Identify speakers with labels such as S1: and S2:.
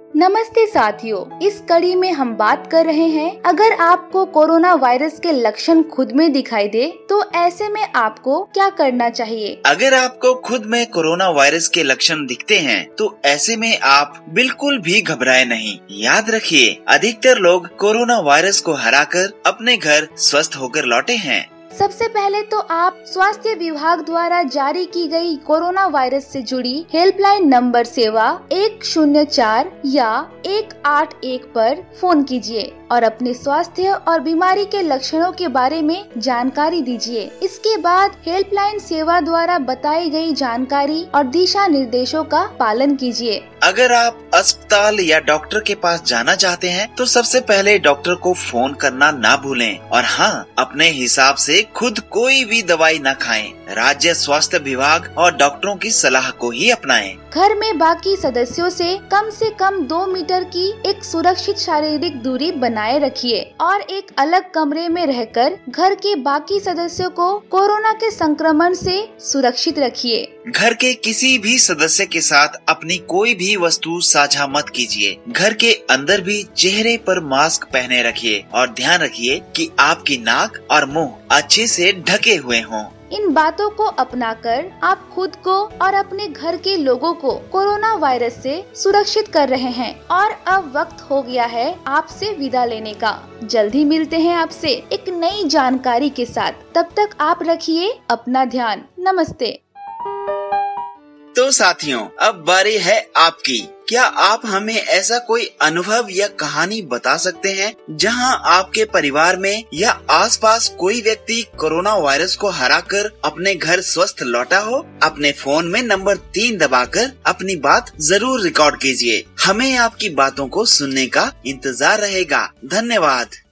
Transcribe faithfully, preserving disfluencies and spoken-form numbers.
S1: नमस्ते साथियों, इस कड़ी में हम बात कर रहे हैं अगर आपको कोरोना वायरस के लक्षण खुद में दिखाई दे तो ऐसे में आपको क्या करना चाहिए।
S2: अगर आपको खुद में कोरोना वायरस के लक्षण दिखते हैं तो ऐसे में आप बिल्कुल भी घबराए नहीं। याद रखिए, अधिकतर लोग कोरोना वायरस को हराकर अपने घर स्वस्थ होकर लौटे हैं।
S1: सबसे पहले तो आप स्वास्थ्य विभाग द्वारा जारी की गई कोरोना वायरस से जुड़ी हेल्पलाइन नंबर सेवा एक शून्य चार या एक आठ एक पर फोन कीजिए और अपने स्वास्थ्य और बीमारी के लक्षणों के बारे में जानकारी दीजिए। इसके बाद हेल्पलाइन सेवा द्वारा बताई गई जानकारी और दिशा निर्देशों का पालन कीजिए।
S2: अगर आप अस्पताल या डॉक्टर के पास जाना चाहते हैं तो सबसे पहले डॉक्टर को फोन करना ना भूलें और हाँ, अपने हिसाब से खुद कोई भी दवाई न खाएं। राज्य स्वास्थ्य विभाग और डॉक्टरों की सलाह को ही अपनाएं।
S1: घर में बाकी सदस्यों से कम से कम दो मीटर की एक सुरक्षित शारीरिक दूरी बनाए रखिए और एक अलग कमरे में रहकर घर के बाकी सदस्यों को कोरोना के संक्रमण से सुरक्षित रखिए।
S2: घर के किसी भी सदस्य के साथ अपनी कोई भी वस्तु साझा मत कीजिए। घर के अंदर भी चेहरे पर मास्क पहने रखिए और ध्यान रखिए कि आपकी नाक और मुंह अच्छे से ढके हुए हों।
S1: इन बातों को अपनाकर आप खुद को और अपने घर के लोगों को कोरोना वायरस से सुरक्षित कर रहे हैं और अब वक्त हो गया है आपसे विदा लेने का। जल्दी मिलते हैं आपसे एक नई जानकारी के साथ। तब तक आप रखिए अपना ध्यान। नमस्ते।
S2: तो साथियों, अब बारी है आपकी। क्या आप हमें ऐसा कोई अनुभव या कहानी बता सकते हैं जहां आपके परिवार में या आसपास कोई व्यक्ति कोरोना वायरस को हराकर अपने घर स्वस्थ लौटा हो? अपने फोन में नंबर तीन दबाकर अपनी बात जरूर रिकॉर्ड कीजिए। हमें आपकी बातों को सुनने का इंतजार रहेगा। धन्यवाद।